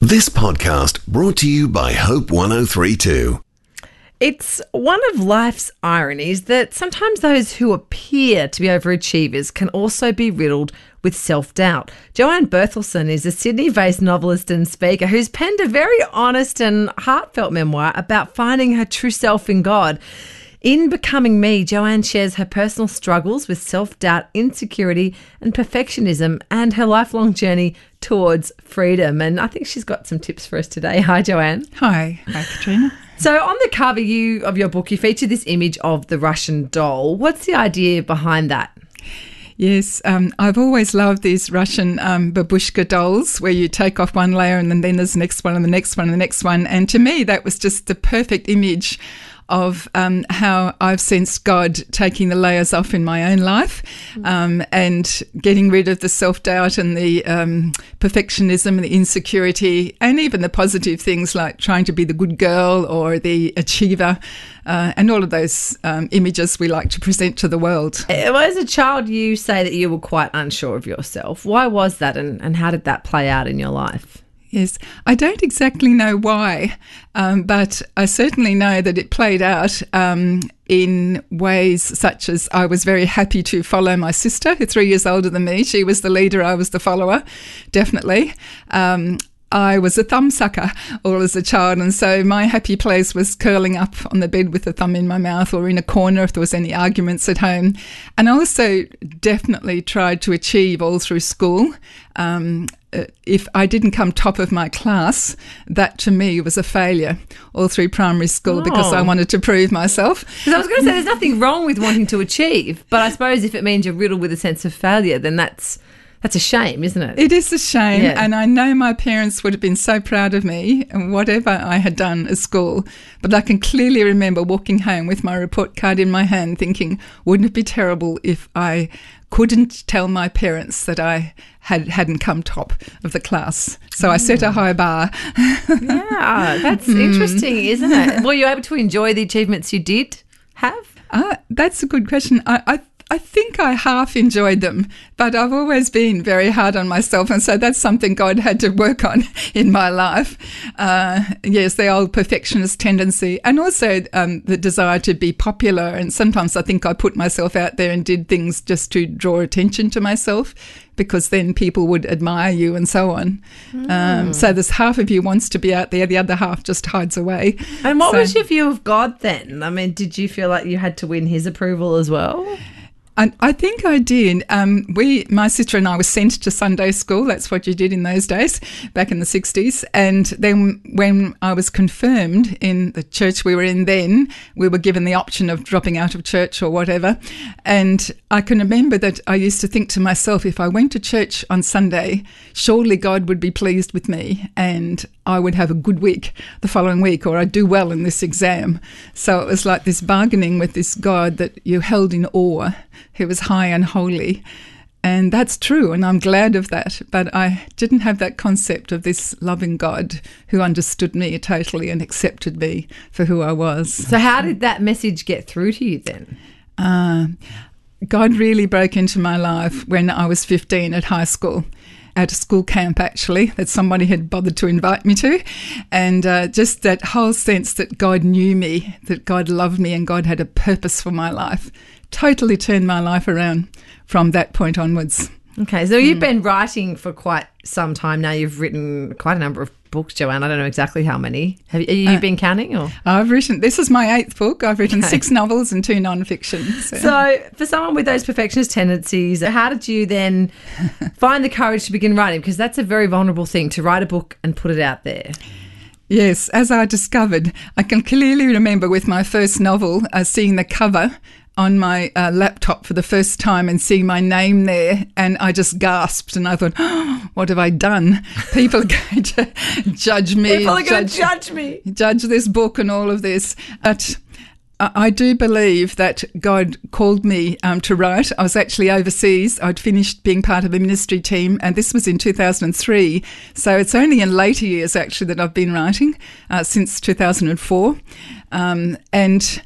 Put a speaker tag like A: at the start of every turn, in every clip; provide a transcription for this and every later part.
A: This podcast brought to you by Hope 103.2.
B: It's one of life's ironies that sometimes those who appear to be overachievers can also be riddled with self-doubt. Joanne Berthelsen is a Sydney-based novelist and speaker who's penned a very honest and heartfelt memoir about finding her true self in God. In Becoming Me, Joanne shares her personal struggles with self-doubt, insecurity and perfectionism and her lifelong journey towards freedom. And I think she's got some tips for us today. Hi, Joanne.
C: Hi. Hi, Katrina.
B: So on the cover of your book, you feature this image of the Russian doll. What's the idea behind that?
C: Yes, I've always loved these Russian babushka dolls where you take off one layer and then there's the next one and the next one and the next one. And to me, that was just the perfect image of how I've sensed God taking the layers off in my own life and getting rid of the self-doubt and the perfectionism and the insecurity and even the positive things like trying to be the good girl or the achiever and all of those images we like to present to the world.
B: Well, as a child, you say that you were quite unsure of yourself. Why was that and how did that play out in your life?
C: Yes, I don't exactly know why, but I certainly know that it played out in ways such as I was very happy to follow my sister, who's 3 years older than me. She was the leader, I was the follower, definitely. I was a thumb sucker all as a child, and so my happy place was curling up on the bed with a thumb in my mouth or in a corner if there was any arguments at home. And I also definitely tried to achieve all through school. If I didn't come top of my class, that to me was a failure all through primary school because I wanted to prove myself.
B: Because I was going to say there's nothing wrong with wanting to achieve, but I suppose if it means you're riddled with a sense of failure, then that's a shame, isn't it?
C: It is a shame,
B: yeah.
C: And I know my parents would have been so proud of me and whatever I had done at school. But I can clearly remember walking home with my report card in my hand thinking, wouldn't it be terrible if I couldn't tell my parents that I hadn't come top of the class. So I set a high bar.
B: Yeah, that's interesting, isn't it? Were you able to enjoy the achievements you did have?
C: That's a good question. I think I half enjoyed them, but I've always been very hard on myself, and so that's something God had to work on in my life. Yes, the old perfectionist tendency, and also the desire to be popular, and sometimes I think I put myself out there and did things just to draw attention to myself, because then people would admire you and so on. So there's half of you wants to be out there, the other half just hides away.
B: And what was your view of God then? I mean, did you feel like you had to win his approval as well?
C: I think I did. My sister and I were sent to Sunday school. That's what you did in those days, back in the 60s. And then when I was confirmed in the church we were in then, we were given the option of dropping out of church or whatever. And I can remember that I used to think to myself, if I went to church on Sunday, surely God would be pleased with me and I would have a good week the following week, or I'd do well in this exam. So it was like this bargaining with this God that you held in awe, who was high and holy. And that's true, and I'm glad of that. But I didn't have that concept of this loving God who understood me totally and accepted me for who I was.
B: So how did that message get through to you then?
C: God really broke into my life when I was 15 at high school. At a school camp, actually, that somebody had bothered to invite me to. And just that whole sense that God knew me, that God loved me and God had a purpose for my life, totally turned my life around from that point onwards.
B: Okay, so you've been writing for quite some time now. You've written quite a number of books, Joanne. I don't know exactly how many. Have you been counting? Or
C: This is my 8th book. I've written 6 novels and 2 non-fiction.
B: So for someone with those perfectionist tendencies, how did you then find the courage to begin writing? Because that's a very vulnerable thing, to write a book and put it out there.
C: Yes, as I discovered, I can clearly remember with my first novel seeing the cover on my laptop for the first time and seeing my name there, and I just gasped and I thought, oh, what have I done? People are going to judge me.
B: People are going to judge me.
C: Judge this book and all of this. But I do believe that God called me to write. I was actually overseas. I'd finished being part of a ministry team, and this was in 2003. So it's only in later years, actually, that I've been writing, since 2004. And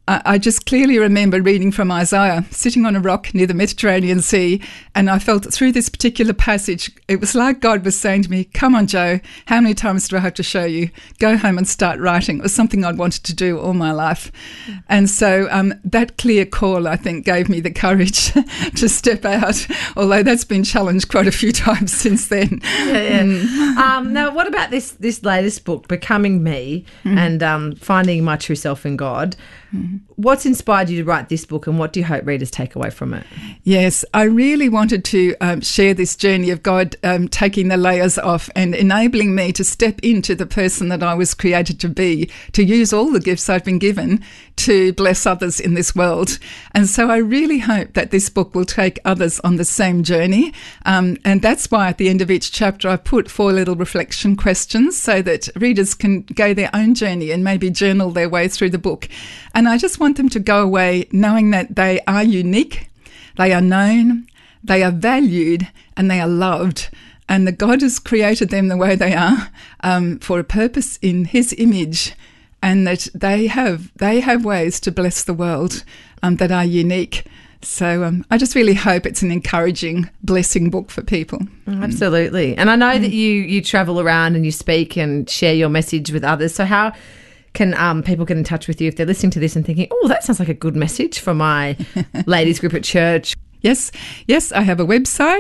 C: I just clearly remember reading from Isaiah, sitting on a rock near the Mediterranean Sea, and I felt through this particular passage, it was like God was saying to me, come on, Joe, how many times do I have to show you? Go home and start writing. It was something I'd wanted to do all my life. And so that clear call, I think, gave me the courage to step out, although that's been challenged quite a few times since then.
B: Now, what about this latest book, Becoming Me, and Finding My True Self in God? What's inspired you to write this book, and what do you hope readers take away from it?
C: Yes, I really wanted to share this journey of God taking the layers off and enabling me to step into the person that I was created to be, to use all the gifts I've been given to bless others in this world. And so I really hope that this book will take others on the same journey. And that's why at the end of each chapter I put 4 little reflection questions so that readers can go their own journey and maybe journal their way through the book. And I just want them to go away knowing that they are unique, they are known, they are valued, and they are loved. And that God has created them the way they are for a purpose in His image, and that they have ways to bless the world that are unique. So I just really hope it's an encouraging, blessing book for people.
B: Absolutely. And I know that you travel around and you speak and share your message with others. So how can people get in touch with you if they're listening to this and thinking, oh, that sounds like a good message for my ladies group at church?
C: Yes, I have a website,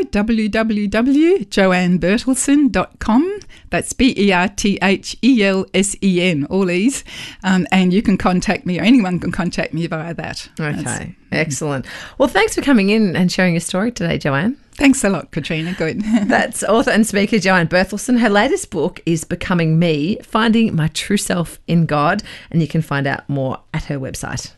C: www.joannebertelsen.com. That's Berthelsen, all E's. And you can contact me, or anyone can contact me via that.
B: Okay, excellent. Well, thanks for coming in and sharing your story today, Joanne.
C: Thanks a lot, Katrina. Good.
B: That's author and speaker Joanne Berthelsen. Her latest book is Becoming Me, Finding My True Self in God, and you can find out more at her website.